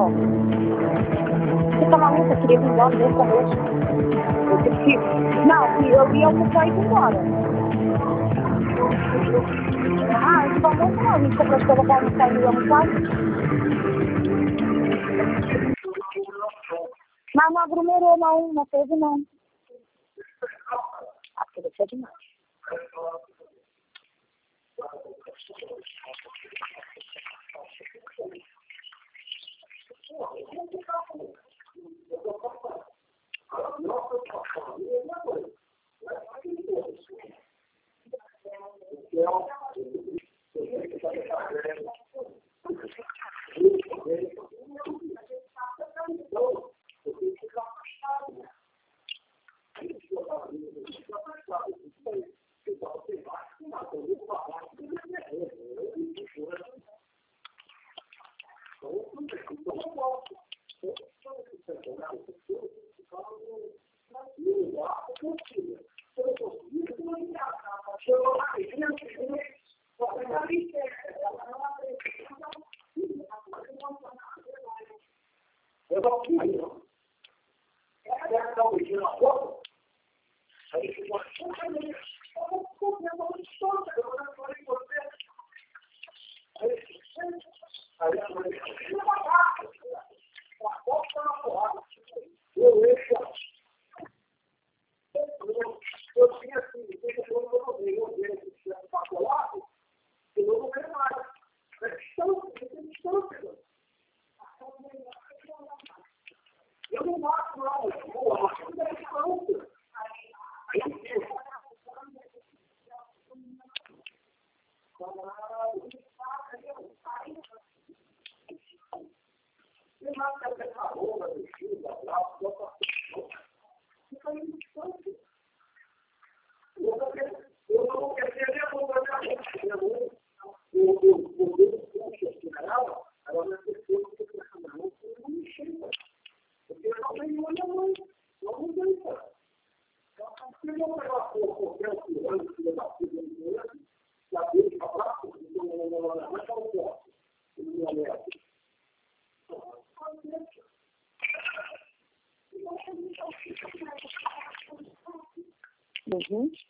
Você tá maluca? Eu queria vir embora desde o começo. Eu tive que... Não, eu ia almoçar e ir embora. Ah, antes do almoço não. A gente comprou as coisas pra almoçar e ia almoçar. Mas não aglomerou, não. Não teve, não. Ah, porque deve ser demais. Uhum.